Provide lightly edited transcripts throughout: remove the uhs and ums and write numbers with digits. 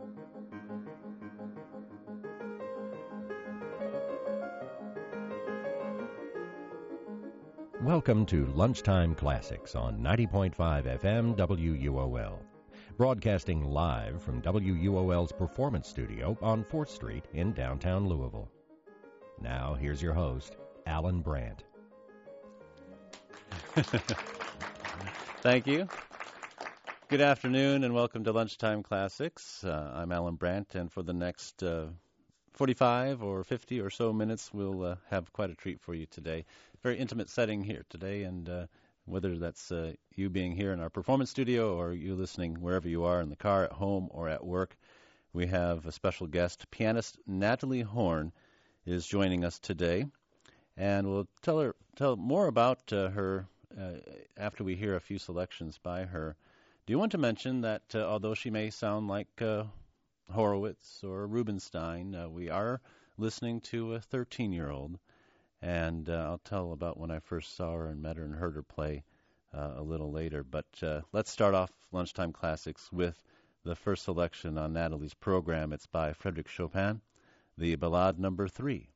Welcome to Lunchtime Classics on 90.5 FM WUOL, broadcasting live from WUOL's Performance Studio on 4th Street in downtown Louisville. Now, here's your host, Alan Brandt. Thank you. Good afternoon and welcome to Lunchtime Classics. I'm Alan Brandt, and for the next 45 or 50 or so minutes, we'll have quite a treat for you today. Very intimate setting here today, and whether that's you being here in our performance studio or you listening wherever you are, in the car, at home, or at work, we have a special guest. Pianist Natalie Horn is joining us today, and we'll tell more about her after we hear a few selections by her. Do you want to mention that although she may sound like Horowitz or Rubinstein, we are listening to a 13-year-old, and I'll tell about when I first saw her and met her and heard her play a little later. But let's start off Lunchtime Classics with the first selection on Natalie's program. It's by Frédéric Chopin, the Ballade No. 3.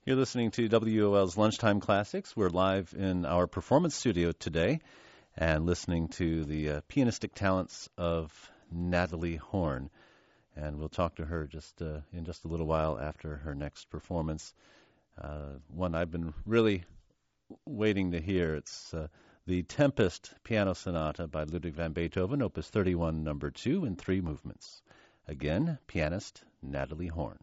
You're listening to WOL's Lunchtime Classics. We're live in our performance studio today and listening to the pianistic talents of Natalie Horn. And we'll talk to her in just a little while after her next performance. One I've been really waiting to hear. It's the Tempest Piano Sonata by Ludwig van Beethoven, Opus 31, number 2, in 3 movements. Again, pianist Natalie Horn.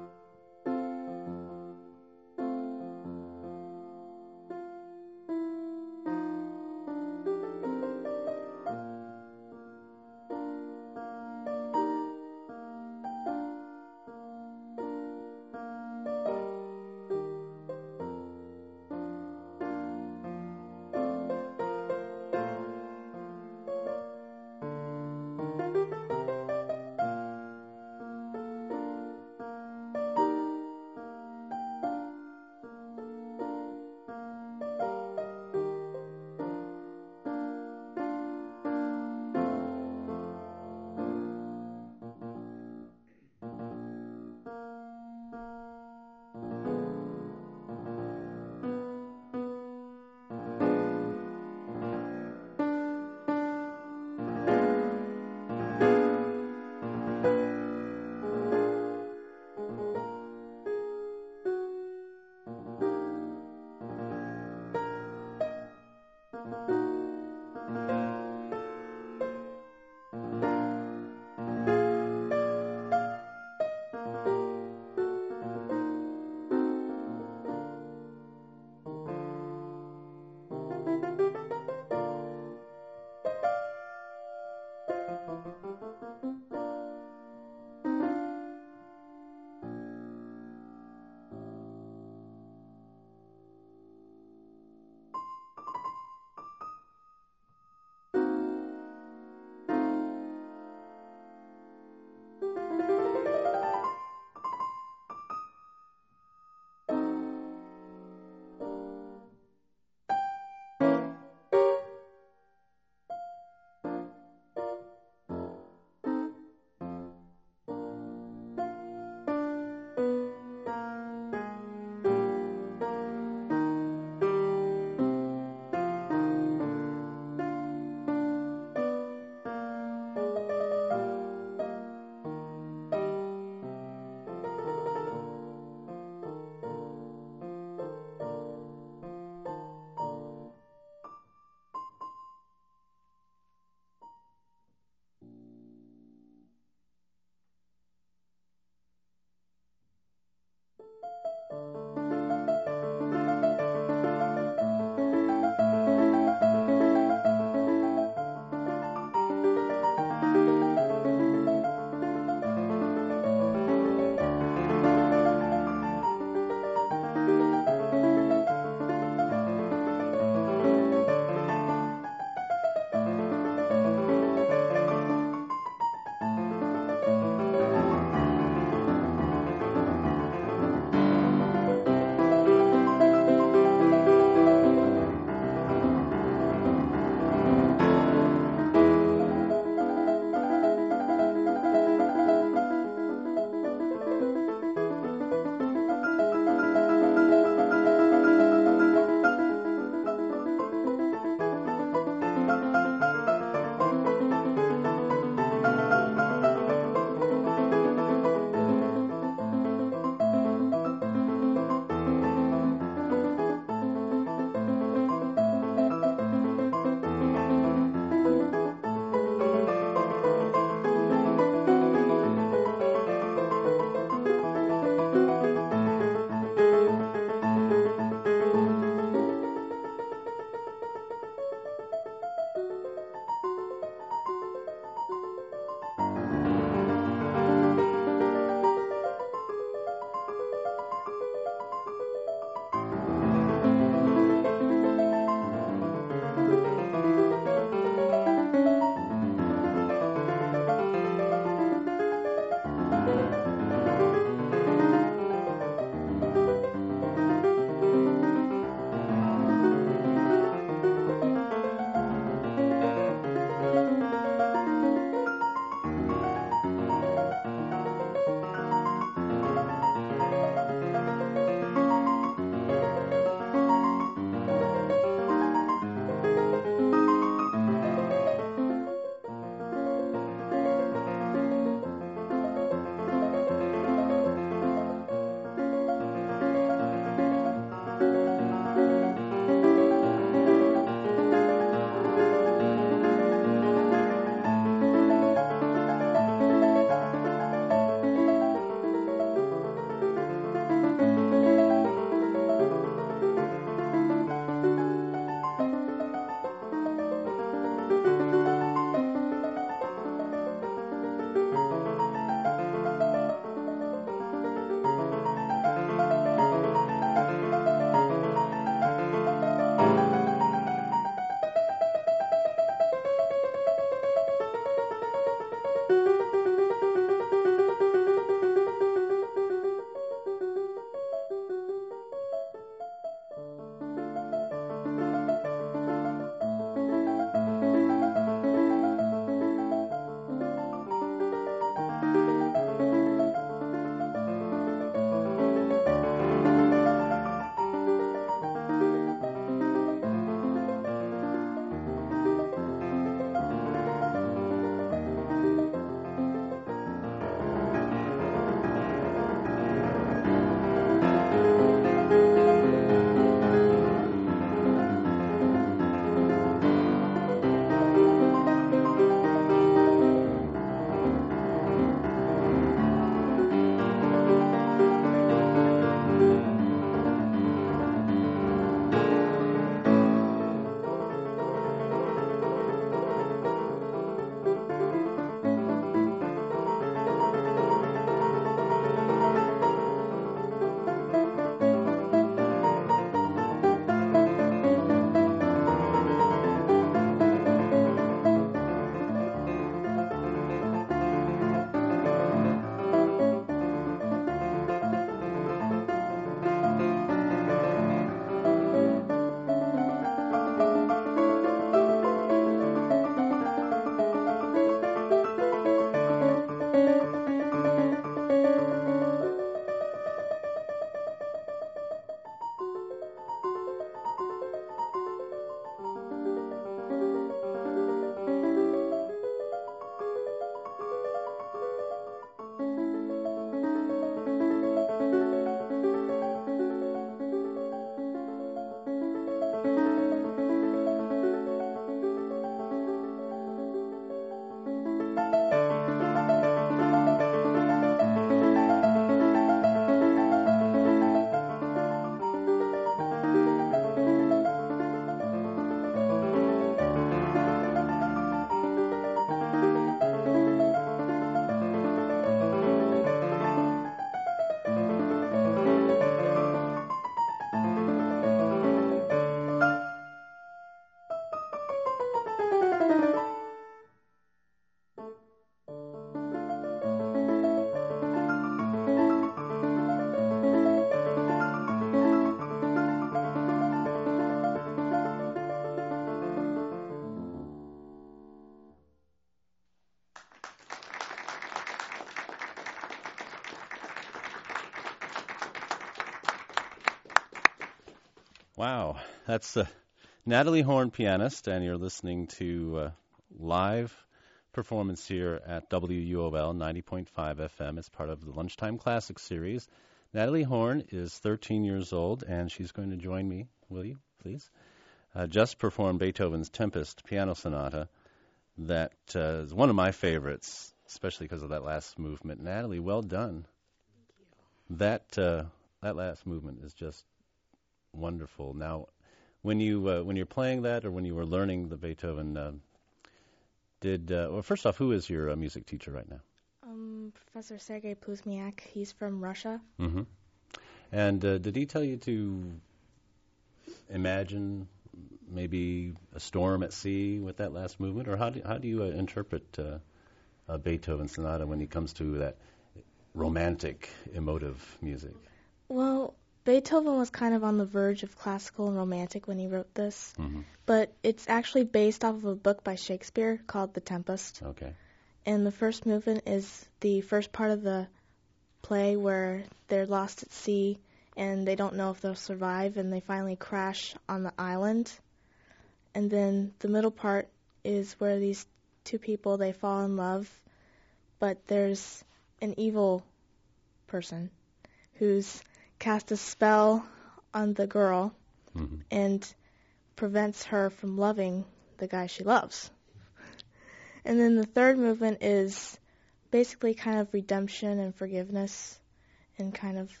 Wow, that's Natalie Horn, pianist, and you're listening to live performance here at WUOL 90.5 FM. It's part of the Lunchtime Classics series. Natalie Horn is 13 years old, and she's going to join me. Will you, please? Just performed Beethoven's Tempest Piano Sonata. That is one of my favorites, especially because of that last movement. Natalie, well done. That last movement is just wonderful. Now, when you're playing that, or when you were learning the Beethoven, well, first off, who is your music teacher right now? Professor Sergei Puzmiak. He's from Russia. Mm-hmm. And did he tell you to imagine maybe a storm at sea with that last movement, or how do you interpret a Beethoven sonata when it comes to that romantic, emotive music? Well, Beethoven was kind of on the verge of classical and romantic when he wrote this, but it's actually based off of a book by Shakespeare called The Tempest. Okay. And the first movement is the first part of the play where they're lost at sea and they don't know if they'll survive, and they finally crash on the island. And then the middle part is where these two people, they fall in love, but there's an evil person who's cast a spell on the girl and prevents her from loving the guy she loves. And then the third movement is basically kind of redemption and forgiveness and kind of,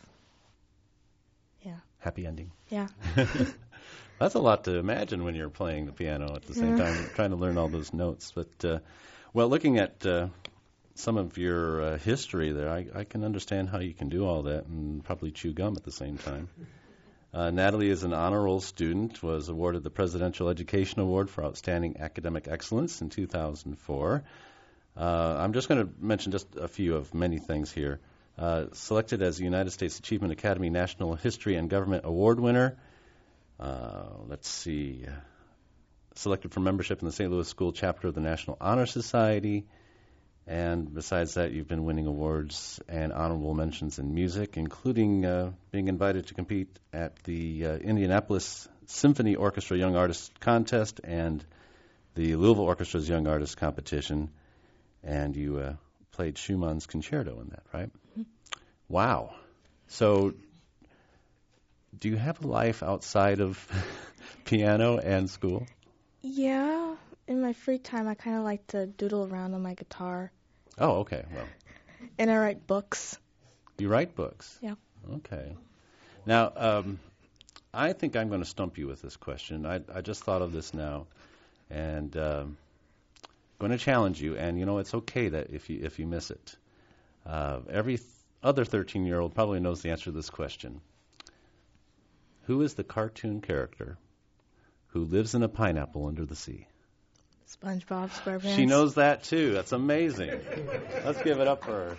happy ending. Yeah. That's a lot to imagine when you're playing the piano at the same time, trying to learn all those notes. But, well, looking at some of your history there, I can understand how you can do all that and probably chew gum at the same time. Natalie is an honor roll student, was awarded the Presidential Education Award for Outstanding Academic Excellence in 2004. I'm just going to mention just a few of many things here. Selected as the United States Achievement Academy National History and Government Award winner. Let's see. Selected for membership in the St. Louis School chapter of the National Honor Society. And besides that, you've been winning awards and honorable mentions in music, including being invited to compete at the Indianapolis Symphony Orchestra Young Artist Contest and the Louisville Orchestra's Young Artist Competition. And you played Schumann's Concerto in that, right? Mm-hmm. Wow. So do you have a life outside of piano and school? Yeah. In my free time, I kind of like to doodle around on my guitar. Oh, okay. Well. And I write books. You write books? Yeah. Okay. Now, I think I'm going to stump you with this question. I just thought of this now, and going to challenge you. And it's okay that if you miss it. Every other 13-year-old probably knows the answer to this question. Who is the cartoon character who lives in a pineapple under the sea? SpongeBob SquarePants. She knows that too. That's amazing. Let's give it up for her.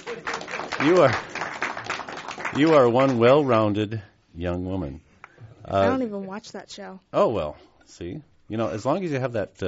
You are one well-rounded young woman. I don't even watch that show. Oh well, see, as long as you have that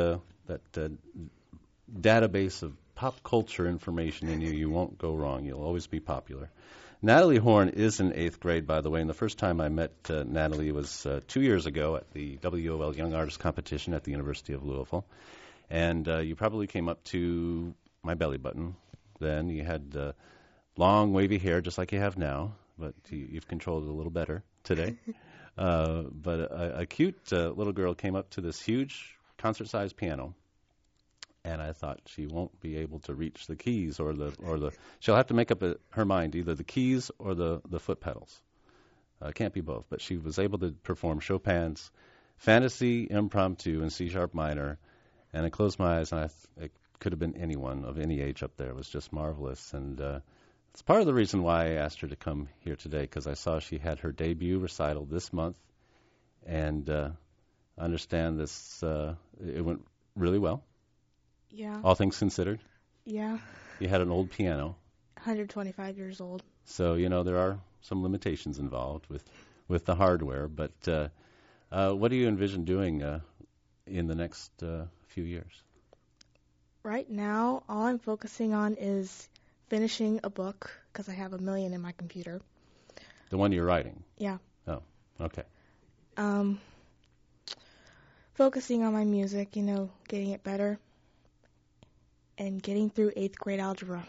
database of pop culture information in you, you won't go wrong. You'll always be popular. Natalie Horn is in 8th grade, by the way, and the first time I met Natalie was 2 years ago at the WOL Young Artist Competition at the University of Louisville. And you probably came up to my belly button then. You had long, wavy hair, just like you have now, but you've controlled it a little better today. But a cute little girl came up to this huge concert-sized piano, and I thought she won't be able to reach the keys or the she'll have to make up her mind, either the keys or the foot pedals. Can't be both. But she was able to perform Chopin's Fantasy Impromptu in C-sharp minor, and I closed my eyes, and it could have been anyone of any age up there. It was just marvelous, and it's part of the reason why I asked her to come here today, because I saw she had her debut recital this month, and I understand this it went really well. Yeah. All things considered. Yeah. You had an old piano. 125 years old. So, there are some limitations involved with the hardware. But what do you envision doing in the next few years? Right now, all I'm focusing on is finishing a book, because I have 1 million in my computer. The one you're writing? Yeah. Oh, okay. Focusing on my music, getting it better, and getting through 8th grade algebra.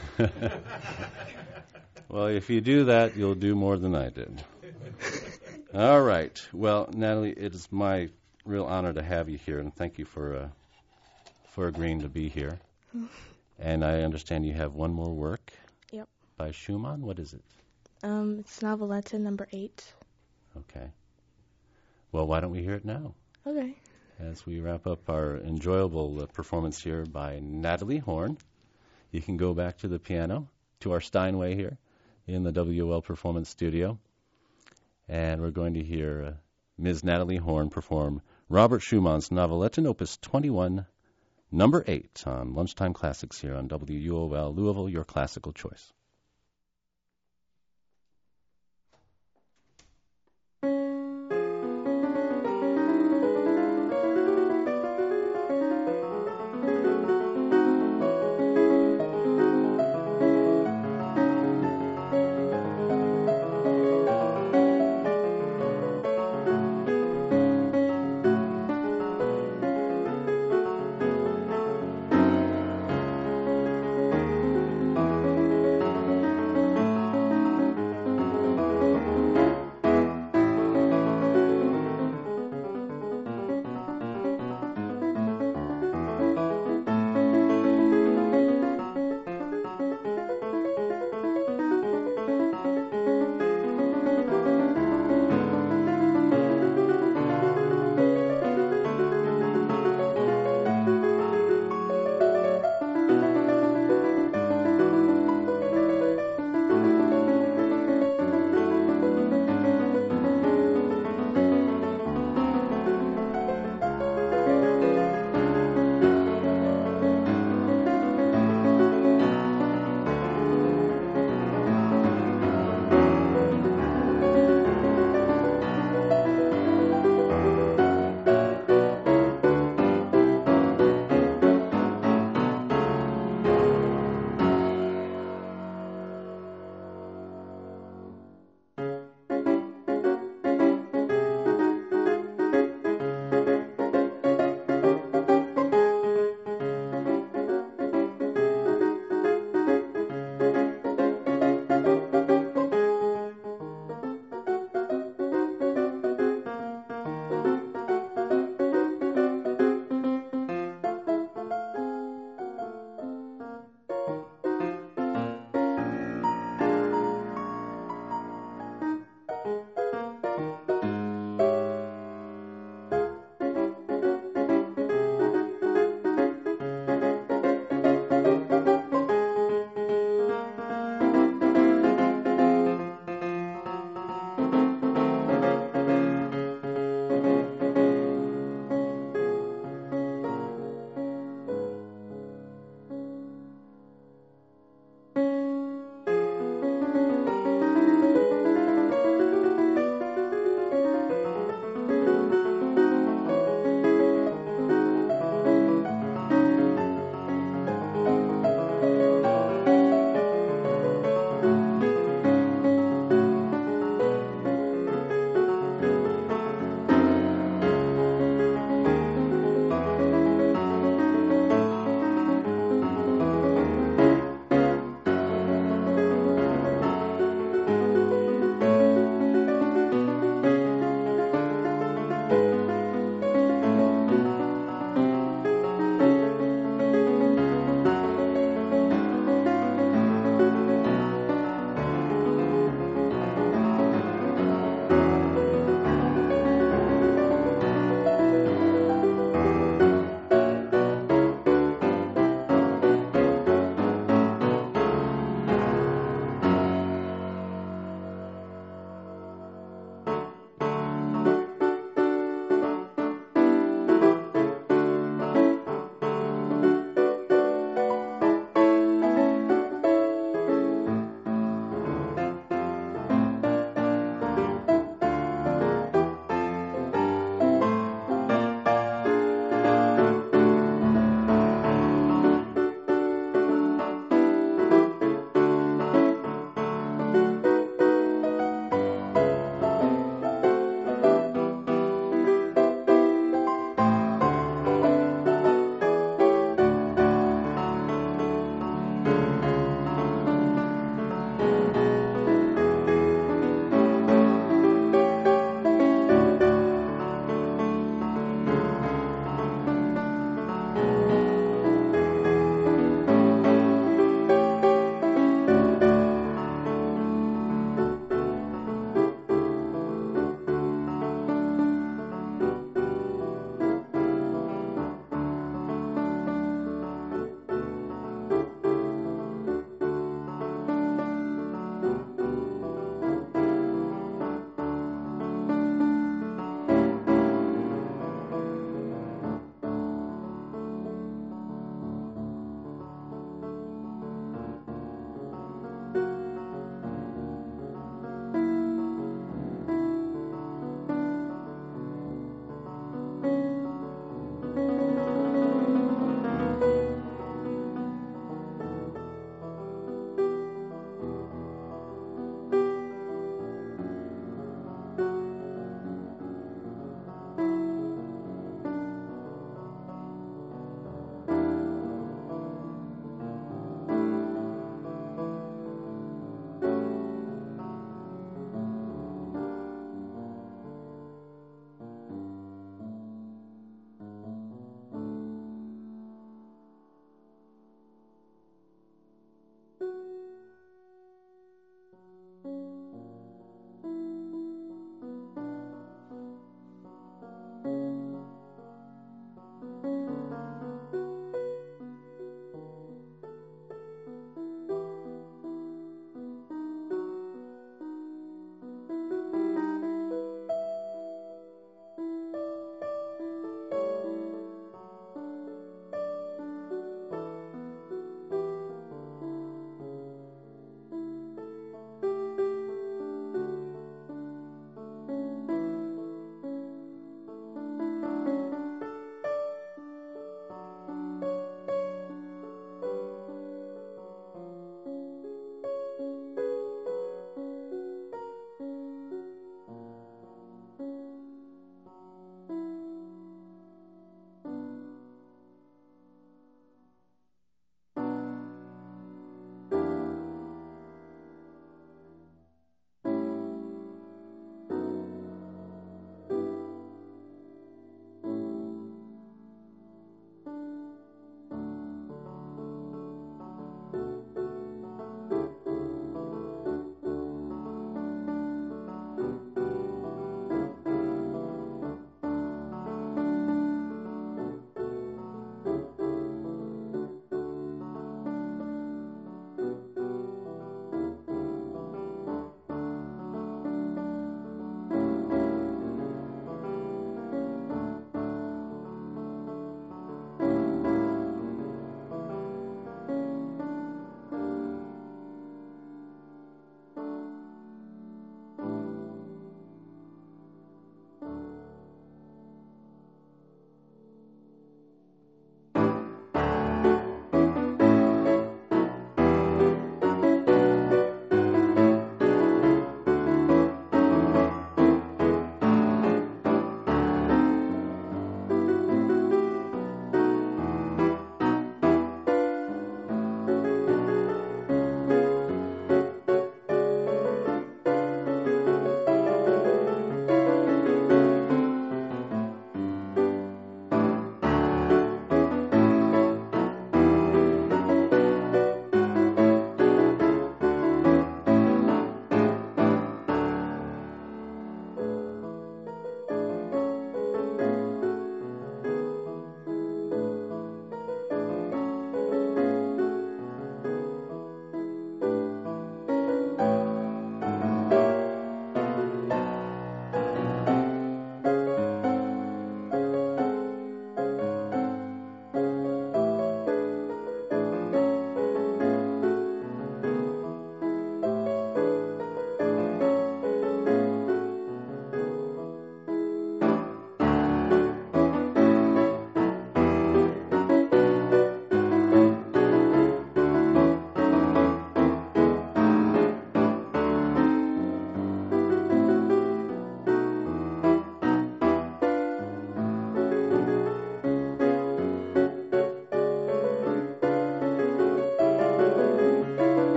Well, if you do that, you'll do more than I did. All right. Well, Natalie, it is my real honor to have you here, and thank you for agreeing to be here. And I understand you have one more work. Yep. By Schumann. What is it? It's Noveletta number 8. Okay. Well, why don't we hear it now? Okay. As we wrap up our enjoyable performance here by Natalie Horn. You can go back to the piano, to our Steinway here in the WOL Performance Studio. And we're going to hear Ms. Natalie Horn perform Robert Schumann's Noveletta Opus 21, number 8 on Lunchtime Classics here on WUOL Louisville, your classical choice.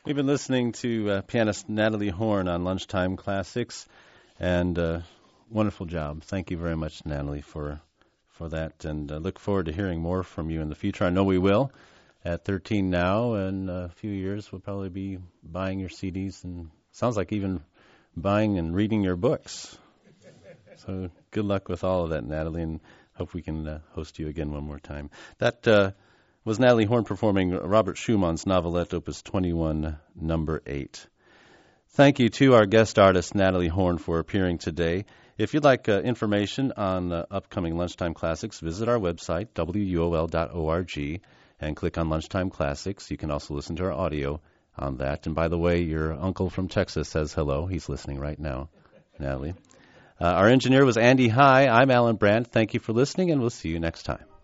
We've been listening to pianist Natalie Horn on Lunchtime Classics, and wonderful job. Thank you very much, Natalie, for that, and look forward to hearing more from you in the future. I know we will. At 13 now, in a few years, we'll probably be buying your CDs, and sounds like even buying and reading your books. So good luck with all of that, Natalie, and hope we can host you again one more time. That was Natalie Horn performing Robert Schumann's novelette, Opus 21, number 8. Thank you to our guest artist, Natalie Horn, for appearing today. If you'd like information on upcoming Lunchtime Classics, visit our website, wuol.org, and click on Lunchtime Classics. You can also listen to our audio on that. And by the way, your uncle from Texas says hello. He's listening right now, Natalie. Our engineer was Andy High. I'm Alan Brandt. Thank you for listening, and we'll see you next time.